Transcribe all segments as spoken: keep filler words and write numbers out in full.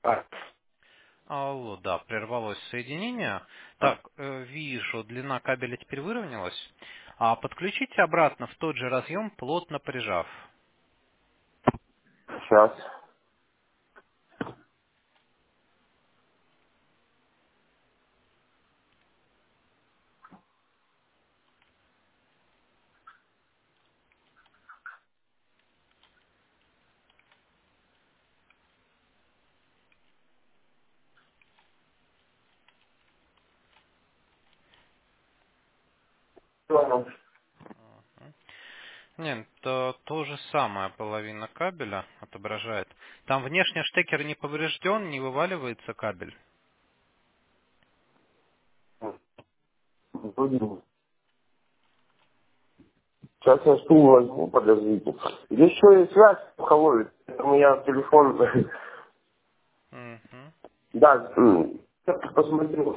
А, Алло, да, прервалось соединение. а, Так, э, вижу, длина кабеля теперь выровнялась. А подключите обратно в тот же разъем, плотно прижав. сейчас. Понял. Нет, то, то же самое половина кабеля отображает. Там внешний штекер не поврежден, не вываливается кабель. Сейчас я стул возьму, подождите. Здесь еще и связь плохо ловит, поэтому я телефон... Мгм. Да, м, я посмотрю.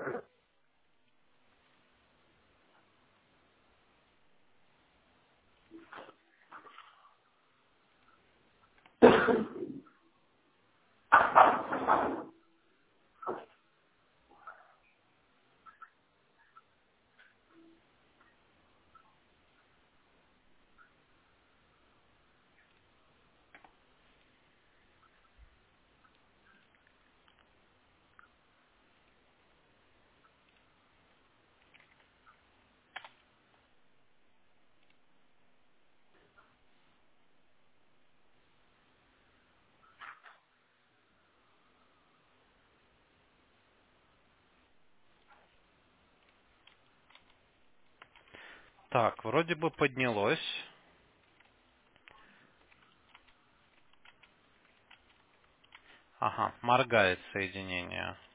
Так, вроде бы поднялось. Ага, моргает соединение.